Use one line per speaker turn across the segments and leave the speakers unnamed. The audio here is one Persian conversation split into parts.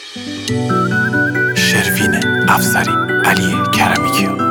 شروین افسری، علی کرمیکیو.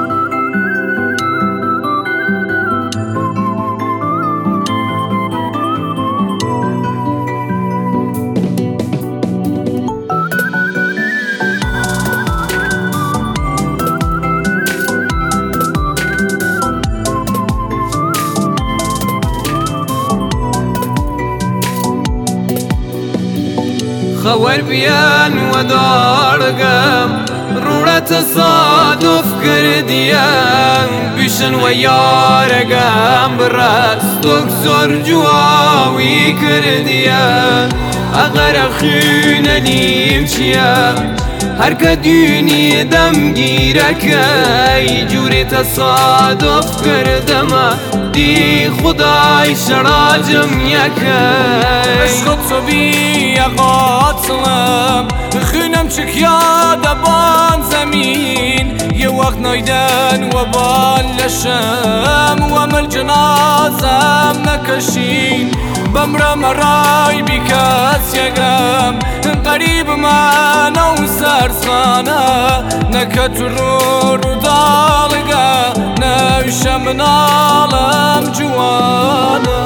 خور بیان و دارگم روڑا تصادف کردیم بیشن و یارگم براست دکتر جواوی کردیم اگر خون نیم چیم هر کدیونی دم گیره که جوری تصادف کردم دی خدای شراجم یکه
عشق تو بی قاتلم خونم چکیا دبان زمین یه وقت نایدن و بالشم و مل جنازم نکشین بمرم رای بی کس یگم قریب من و سرسانه نکت رو دالگه نوشم نالم جوانه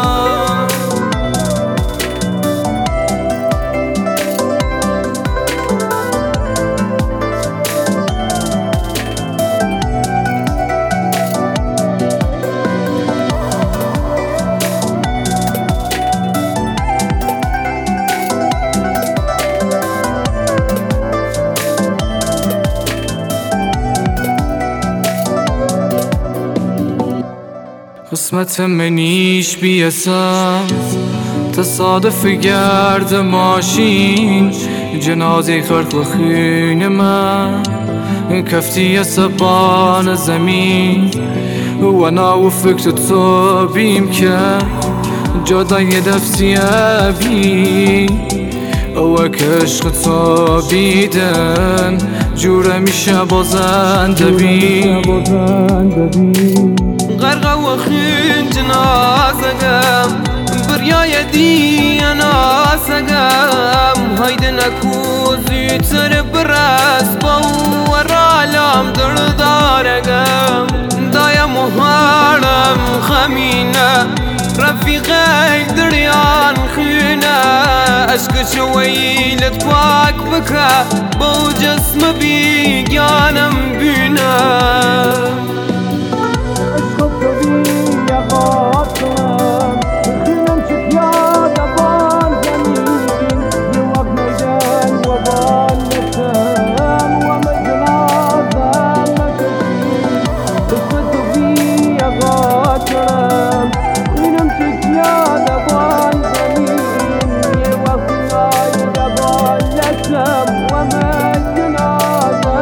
قسمت منیش بیاسم تصادف گرد ماشین جنازه خرق و خون من کفتی سبان زمین و انا و فکر تو بیم که جدای دفتی ابی او کشق تو بیدن جوره میشه بازنده بی
غرقه و خون جنازگم بریای دی ناسگم هایده نکوزی تر برس باور عالم دردارگم دایا مهارم خمینه رفیقه دریان خونه عشق شویلت پاک بکه با جسم بیگانم بینه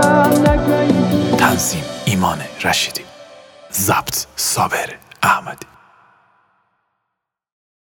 تنظیم ایمان رشیدی، ضبط صابر احمدی.